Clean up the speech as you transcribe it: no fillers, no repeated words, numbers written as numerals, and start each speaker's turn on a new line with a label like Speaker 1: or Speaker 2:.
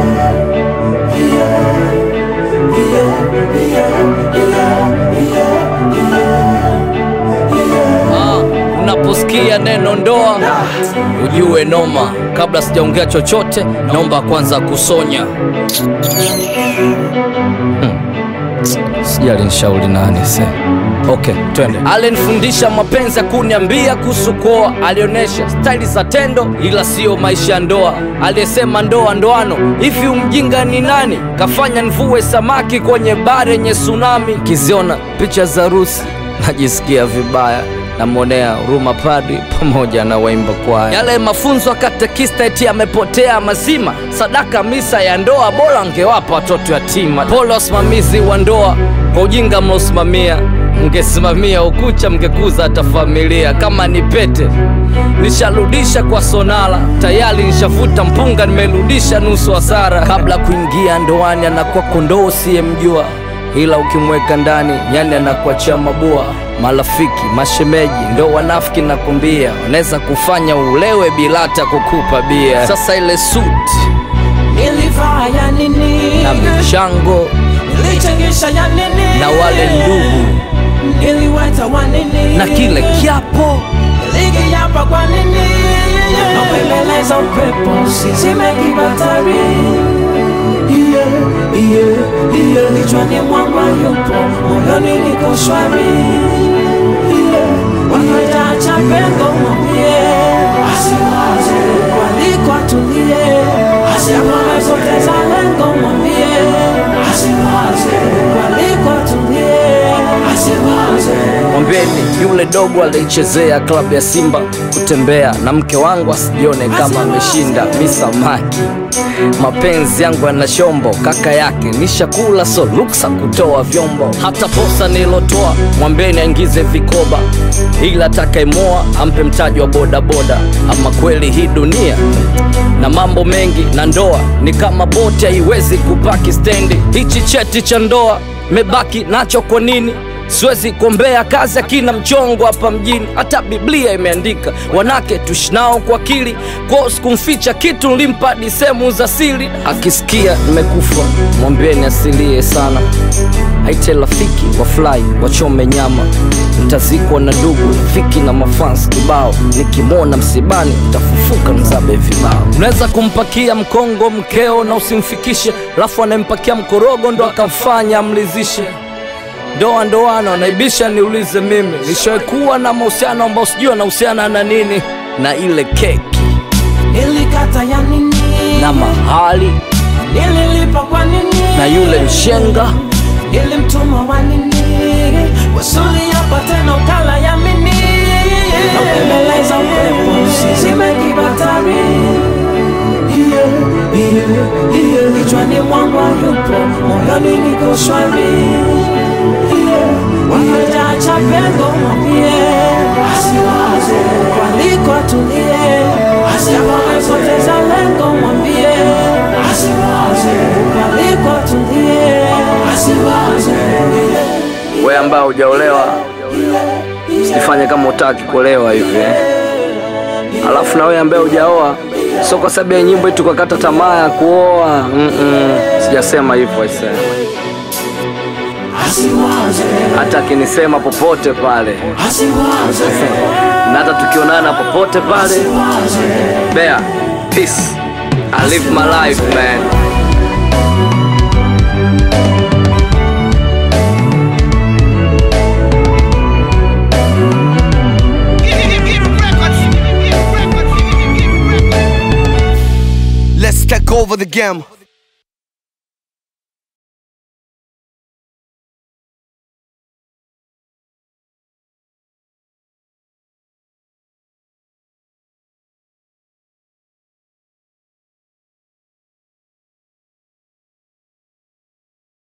Speaker 1: Unaposikia neno ndoa ujue noma. Kabla sijaongea chochote, naomba kwanza kusonya. Sijali nishauri nani se. Okay, twende. Alinifundisha mapenzi, kuniambia kuhusu kuoa. Alionyesha staili za tendo, ila sio maisha ya ndoa. Aliyesema ndoa ndoano, hivi umjinga ni nani? Kafanya nivue samaki kwenye bahari yenye tsunami. Kiziona picha za harusi najisikia vibaya, namonea huruma padri pamoja na waimba kwaya. Yale mafunzo katekista eti amepotea mazima. Sadaka misa ya ndoa bora angewapa watoto yatima. Pole wasimamizi wa ndoa kwa ujinga mlosimamia. Mngesimamia ukucha mngekuza hata familia. Kama ni pete nisharudisha kwa sonala, tayari nishavuta mpunga nimerudisha nusu hasara. Kabla kuingia ndoani anakuwa kondoo usiyemjua, ila ukimweka ndani yani anakuachia mabua. Marafiki, mashemeji ndo wanafiki nakumbia, wanaweza kufanya ulewe bila hata kukupa bia. Sasa ile suit
Speaker 2: nilivaa ya nini,
Speaker 1: na michango
Speaker 2: nilichangisha ya nini,
Speaker 1: na wale ndugu
Speaker 2: niliweta wa nini,
Speaker 1: na kile kiapo
Speaker 2: nilikiapa kwa nini. Napembeleza upepo simekibatari, kichwani mwangu yupo, moyoni niko shwari. Wakitaacha pengo mwambie asiwaze, waliko atulie. Asipoteza lengo mwambie asiwaze, waliko atulie. Asiwaze,
Speaker 1: mwambieni yule dogo alichezea klabu ya Simba kutembea na mke wangu asijione kama ameshinda misamaki. Mapenzi yangu yana shombo, kaka yake nishakula so ruksa kutoa vyombo. Hata posa nilotoa mwambieni aingize vikoba, ila atakayemoa ampe mtaji wa boda boda. Ama kweli hii dunia na mambo mengi, na ndoa ni kama boti haiwezi kupaki stendi. Hichi cheti cha ndoa mebaki nacho kwa nini? Siwezi kuombea kazi akina mchongo hapa mjini. Hata Biblia imeandika wanake tushinao kwa akili. Kwa sikumficha kitu nilimpa disemu za siri. Akisikia nimekufa mwambieni asilie sana. Haite rafiki wafly wachome nyama. Nitazikwa na ndugu fiki na mafans kibao. Nikimwona msibani tafufuka mzabe vibao. Unaweza kumpakia mkongo mkeo na usimfikishe, alafu anampakia mkorogo ndo akamfanya amlizishe. Ndoa ndoano naibisha niulize mimi. Nishaikuwa na mahusiano ambao sijui anahusiana na nini. Na ile keki
Speaker 2: nilikata ya nini,
Speaker 1: na mahali
Speaker 2: nililipa kwa nini,
Speaker 1: na yule mshenga
Speaker 2: nilimtuma wa nini, wasuli hapa tena ukala ya mini. Napembeleza upepo simekibatari, kichwani mwangu yupo, moyoni niko shwari. Wakitaacha pengo mwambie asiwaze, waliko atulie. Asipoteza lengo mwambie asiwaze, waliko atulie. Asiwaze,
Speaker 1: wewe ambao hujaolewa usifanye kama utaki kuolewa hivi Alafu na wewe ambaye hujaoa, sio kwa sababu ya nyimbo eti ukakata tamaa ya kuoa. Sijasema hivyo aisee. Hata akinisema popote pale, na hata tukionana popote pale, Bear, peace. I live my life, man.
Speaker 3: Let's take over the game.